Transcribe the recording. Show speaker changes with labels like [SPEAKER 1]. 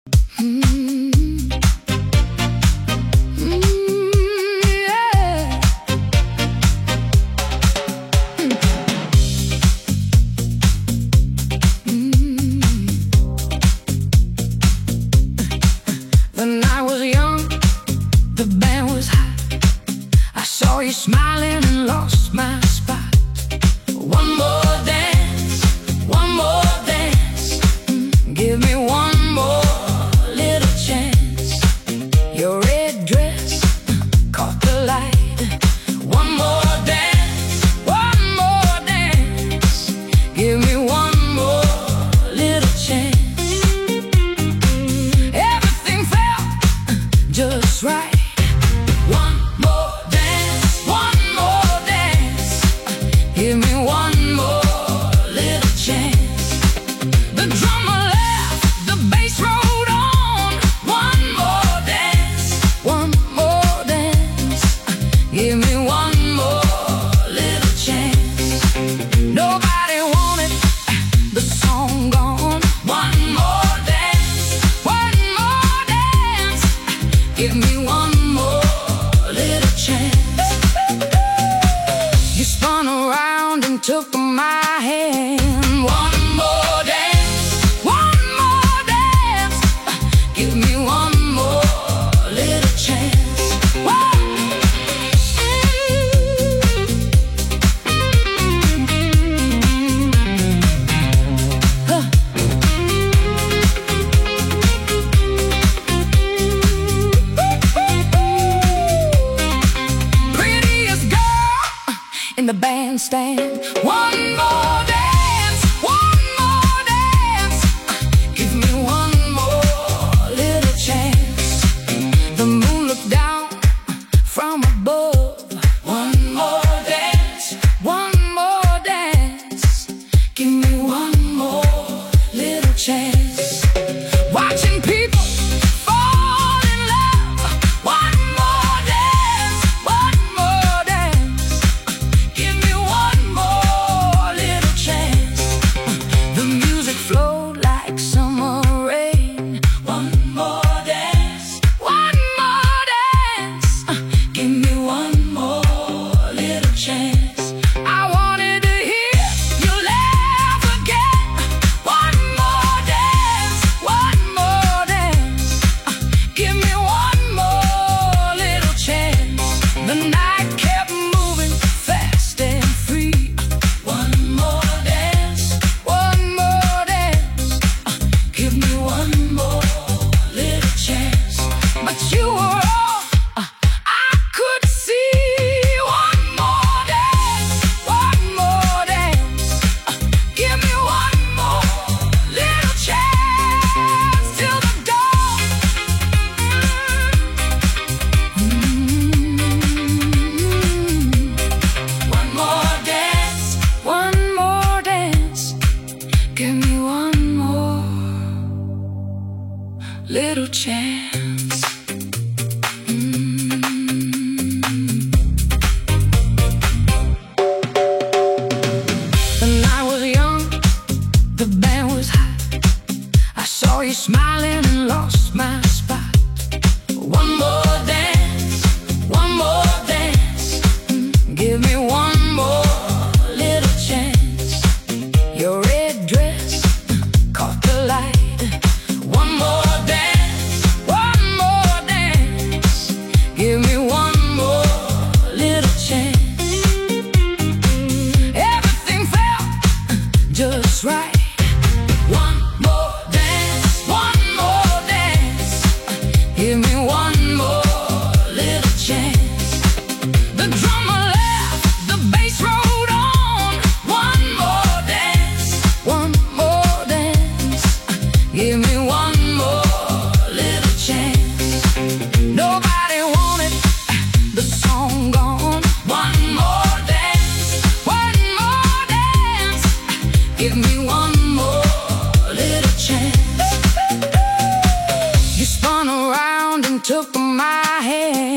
[SPEAKER 1] Mm, yeah. When I was young, the band was high. I saw you smiling and lost my spot. One more dance, one more dance. Give me one more little chance. Your red dress caught the light. One more dance, one more dance. Give me one more little chance. Everything felt just right. One more dance, one more dance. Give me one more little chance. The drummer left, the bass rolled on. One more dance, one more dance. Give me one more little chance. Nobody wanted the song gone. One more dance, one more dance. Give me one more little chance. You spun around and took my hand. One more dance, one more dance. Give me one more little chance. Whoa. Huh. Prettiest girl in the bandstand. One more dance, one more dance. Give me one more little chance. The moon looked down from above. One more dance, one more dance. Give me one more little chance. Watching people fall in love. One more dance, one more dance. Give me one more little chance. The music flowed like summer rain. One more dance, one more dance. Give me one more little chance. I wanted to hear you laugh again. One more dance, one more dance. Give me one more little chance. The night kept moving fast and free. One more dance, one more dance. Give me one more little chance. But you were all I could see. One more dance, one more dance. Give me one more little chance till the dawn. One more dance, one more dance. Give me one more little chance. When I was young, the band was high. I saw you smiling and lost my spot. One more dance, one more dance. Give me one more little chance. Your red dress caught the light. One more dance, one more dance. Give me one more little chance. Everything felt just right. One more dance, one more dance. Give me one more little chance. The drummer left, the bass rolled on. One more dance, one more dance. Give me one more little chance. Nobody wanted the song gone. One more dance, one more dance. Give me one more little chance. You spun around and took my hand.